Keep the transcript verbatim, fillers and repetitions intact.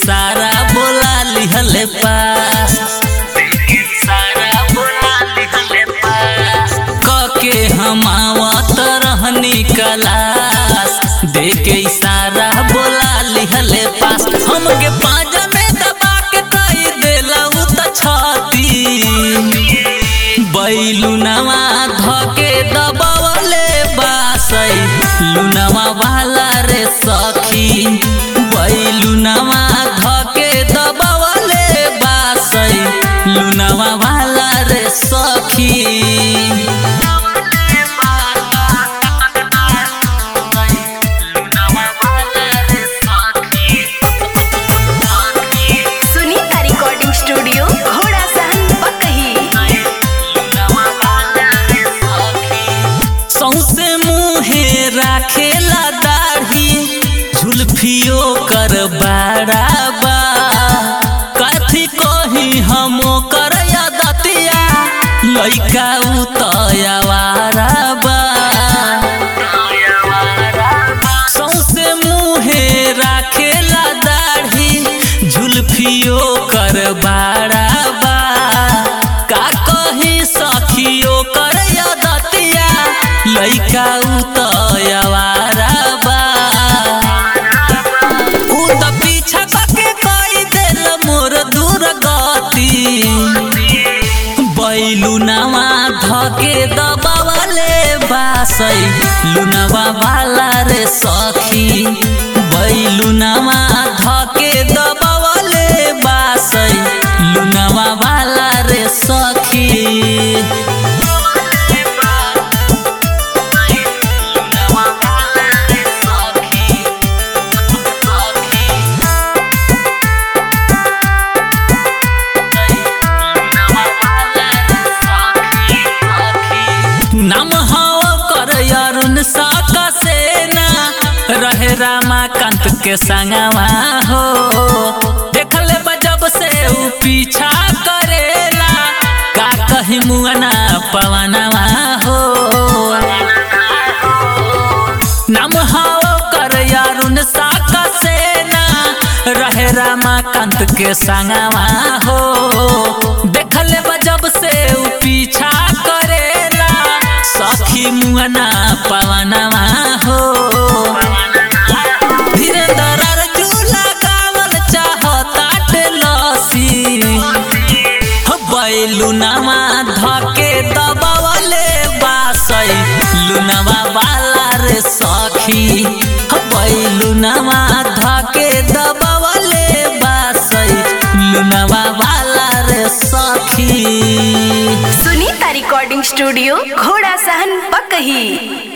सारा बोला लिहले पास देके सारा बोला लिहले पास कके हम आवत रहनी क्लास देके सारा बोला लिहले पास हमके पांजा में दबा के कई देला उ त छाती बैलुनवा धके दबावले बासई लुनवा वाला रे सखी बैलुनवा धके दबावले बासई लुनवा वाला रे सखी सुनीता रिकॉर्डिंग स्टूडियो घोड़ा सहन पकही सौसे मुहे राखेला दाढ़ी झुलफियो कर बाड़ाबा कथी कही हमो कर दतिया लइका उतयावाराबा सौसे मुहे राखेला दाढ़ी झुलफियो कर बाड़ाबा का कही सखियो कर दतिया लइका उतयावाराबा उ त पीछा के कई देल मोर दुर्गति बैलुनवा धके दबावले बासई लुनवा वाला रे सखी बैलुनवा धके दबावले बासई लुनवा वाला रे सखी नाम हाव कर अरुण साका सेना रहे रामाकांत के संगवा हो देखले बजब से उ पीछा करेला का कही मुअना पवनवा हो नाम हाव कर अरुण साका सेना रहे रामाकांत के संगवा हो देखले बजब से उ पीछा करेला सखी मुअना पवनवा हो धीरेन्द्र अर्जुला गावल चाहता लसी बैलुनवा धके दबावले बासई लुनवा वाला रे सखी बैलुनवा धके दबावले बासई लुनवा वाला रे सखी सुनीता रिकॉर्डिंग स्टूडियो घोड़ा सहन पकही।